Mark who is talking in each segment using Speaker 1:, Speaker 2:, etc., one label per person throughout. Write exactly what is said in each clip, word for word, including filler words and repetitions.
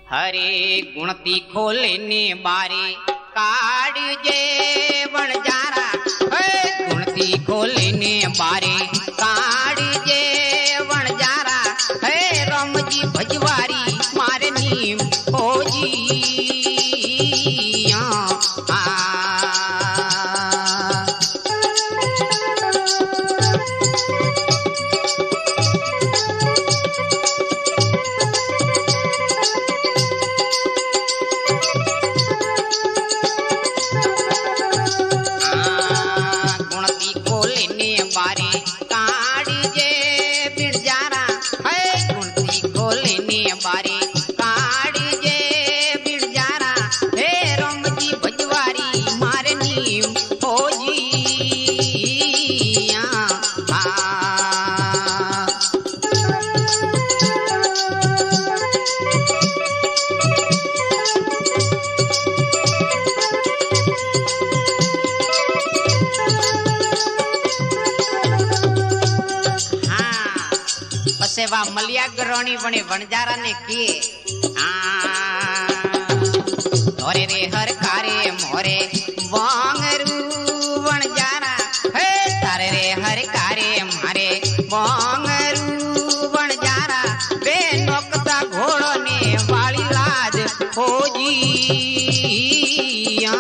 Speaker 1: हरे गुणती खोले ने बारे काढ़ जे वणजारा गुणती खोले ने बारे काढ़ जे वणजारा है राम जी भजवारी मारे नीम खोजी मलिया गरोणी बने वणजारा ने के मोरे रे हर कारे मोरे वांगरू वणजारा हे तारे रे हर कारे मारे वांगरू वणजारा बे नोकता घोड़ो ने वाली लाज खोजी आ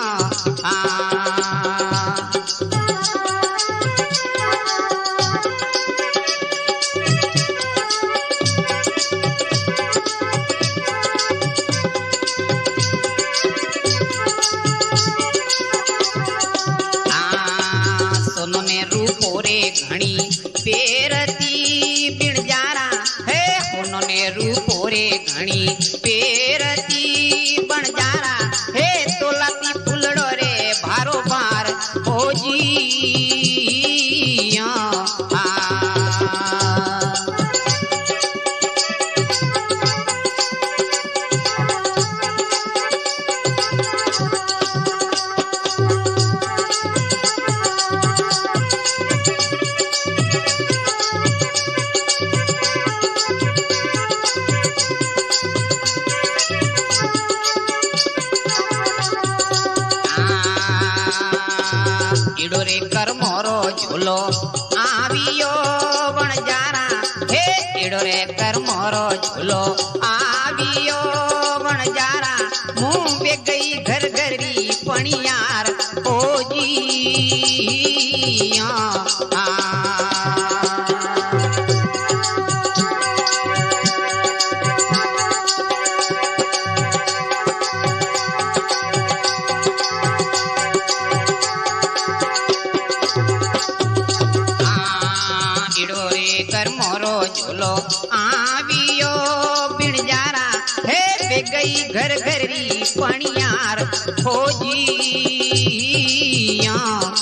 Speaker 1: घणी पेरती बिणजारा है उन्होंने रूपोरे घणी पेरती बणजारा हे तोलाती फुलड़ो रे भारो भार खोजी इडोरे कर मोरो झूलो आवियो वणजारा हे इडोरे कर मोरो झूलो आवियो वणजारा मुंह पे गई घर घरी पणियार खोजी आ झूलो आवियो बिणजारा हे पे गई घर घरी पणियार खोजी आ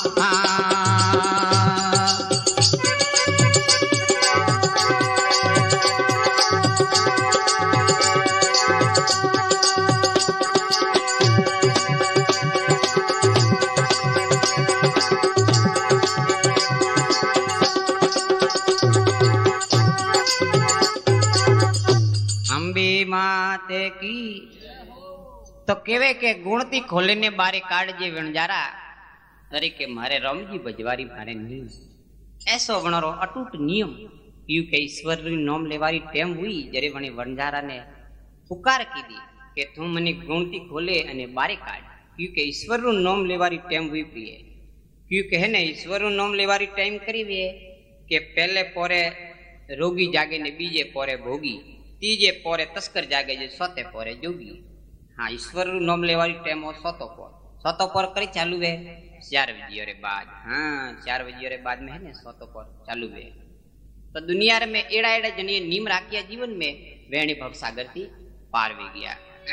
Speaker 1: माते की तो केवे के गुणती खोले ने बारे काढ़ जे वणजारा अरे के मारे रामजी भजवारी मारे नहीं ऐसो वणरो अटूट नियम यू के ईश्वर री नाम लेवारी टेम हुई जरे वणे वणजारा ने पुकार कीधी के तू मने गुणती खोले अने बारे काढ़ यू के ईश्वर रू नाम लेवारी टेम हुई प्रिय यू के है ने ईश्वर रू नाम लेवारी टाइम करी वे के पहले पोरे रोगी जागे ने बीजे पोरे भोगी तीजे पोरे तस्कर जागे जे सोते पोरे जोगी हाँ ईश्वर रू नाम लेवारी टाइम हो सोतो पोर सोतो पोर करी चालू वे चार बजे रे बाद हाँ चार बजे रे बाद में है ने सोतो पोर चालू वे तो दुनिया में एड़ा एड़ा जनिए नीम राखिया जीवन में वेणी भवसागर थी पार वे गया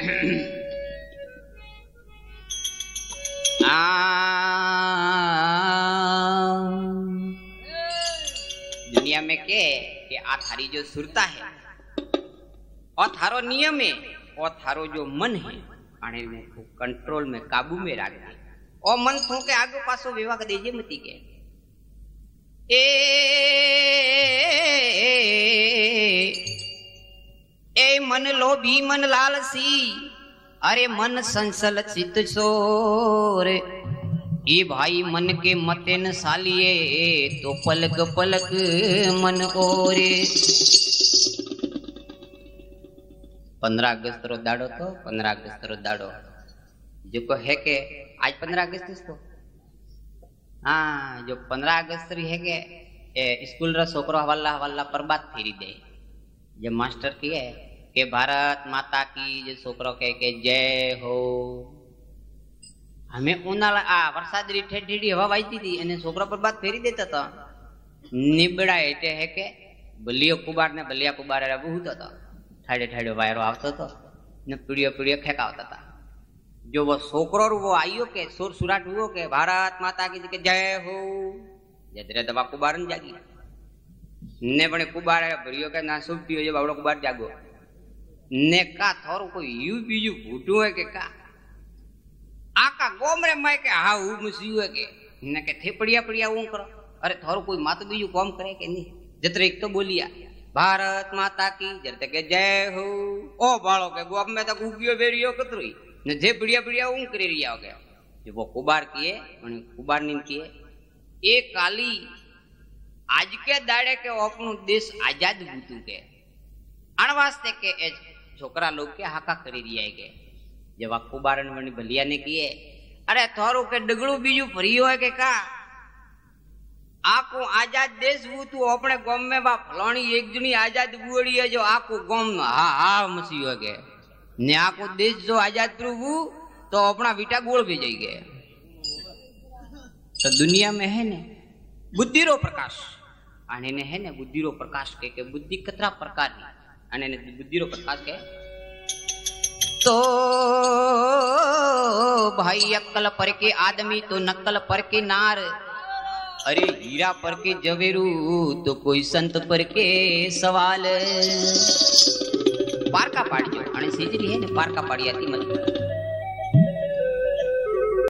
Speaker 1: आ दुनिया में के कि आ थारी जो सुरता है और थारो नियम है और थारो जो मन है आने में कंट्रोल में काबू में रख दे और मन थो के आगे पासो विवाह दीजिए मती के ए ए मन लोभी मन लालसी, अरे मन संसल चित सोर, ये भाई मन के मते न सालिए तो पलक पलक मन ओरे। पंद्रह अगस्त रो दाड़ो तो पंद्रह अगस्त रो दाड़ो जो को है के आज पंद्रह अगस्त तो हाँ जो पंद्रह अगस्त री है के स्कूल रा छोकरो हवाला हवाला प्रभात फेरी दे। जब मास्टर की है के भारत माता की जो छोकरो कहे के जय हो। हमें उनाला आ वरसाद री ठेठी हवा वाजती थी અને છોકરા પર બાત ફેરી દેતા હતા। નીબડા એટલે હે કે બલિયો કુબાર ને બલિયા કુબાર રે બહુતો હતો। ઠાડે ઠાડે વાયરો આવતો હતો ને પીડિયો પીડિયો ખેકાવતા હતા। जो वो छोकरो वो आयो के सुर सुराट हुओ के भारत माता की के जय हो। जदरे दवा कुबार ने जागी ने बने कुबार भरियो के ना सुबती हो जो बावड़ो कुबार जागो ने का थोरो कोई यू बीजू फूटू है के का आका गोमरे माय के हा हु मसियो है के ने के थेपड़िया पड़िया ऊ करो। अरे थोरो कोई मात बीजू काम करे के नहीं जतरे एक तो बोलिया भारत माता की जरते के जय हो। ओ बाळो के गोम में तो उगियो बेरियो कतरी ने जे पड़िया पड़िया ऊ करी रिया हो गया। जो वो कुबार किए मने कुबार नीम किए ए काली आज के दाड़े के अपनो देश आजाद बूतू के अणवास्ते के ए छोकरा लोग के हाका करी रिया के। जब आ कुबारन वनी भलिया ने किए अरे थोरो के डगड़ू बीजू भरियो है के का आको आजाद देश बूतू अपने गांव में बा फलानी एक जनी आजाद बुड़ी है जो आको गांव हा हा मसियो है के ने आको देश जो आजाद प्रभु तो अपना बेटा गोल भेजाई गए। तो दुनिया में है ने बुद्धि रो प्रकाश आने ने है ने बुद्धि रो प्रकाश के, के बुद्धि कतरा प्रकार की आने ने बुद्धि रो प्रकाश के तो भाई अक्कल पर के आदमी तो नक्कल पर के नार। अरे हीरा पर के जवेरू तो कोई संत पर के सवाल। पारका पाड़ियो आणि सीजरी है ने पारका पाड़ी आती मत